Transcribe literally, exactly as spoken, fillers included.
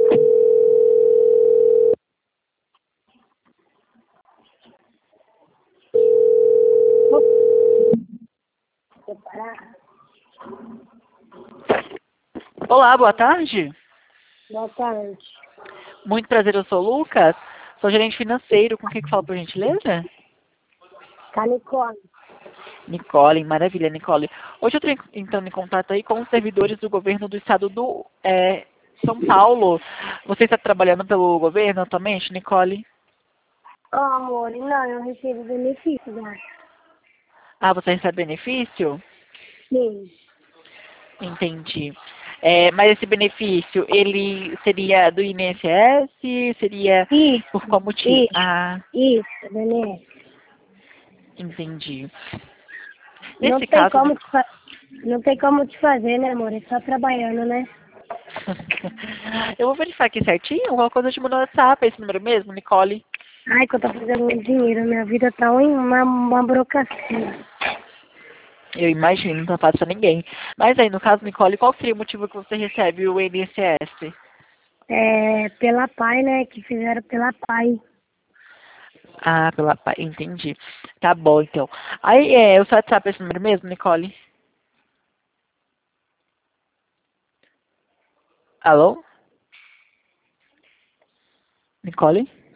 Olá, boa tarde. Boa tarde. Muito prazer, eu sou o Lucas. Sou gerente financeiro. Com quem que fala, por gentileza? Canicone. Nicole, maravilha, Nicole. Hoje eu estou entrando em contato aí com os servidores do governo do estado do é, São Paulo. Você está trabalhando pelo governo atualmente, Nicole? Oh, amor, não, eu recebo benefício, né? Ah, você recebe benefício? Sim. Entendi. É, mas esse benefício, ele seria do I N S S? Seria por Isso, qual motivo? isso, Ah, isso, benefício. entendi. Não Nesse tem caso, como te fa... não tem como te fazer, né, amor? É só trabalhando, né? eu vou verificar aqui certinho. Alguma coisa eu te mando no WhatsApp, é esse número mesmo, Nicole? Ai, que eu tô fazendo muito dinheiro, minha vida tá uma, uma burocracia. Eu imagino, não tá fácil pra ninguém. Mas aí, no caso, Nicole, qual seria o motivo que você recebe o I N S S? É, pela pai, né, que fizeram pela pai. Ah, pela... pa- entendi. Tá bom, então. Aí, é, o seu WhatsApp é esse número mesmo, Nicole? Alô? Nicole?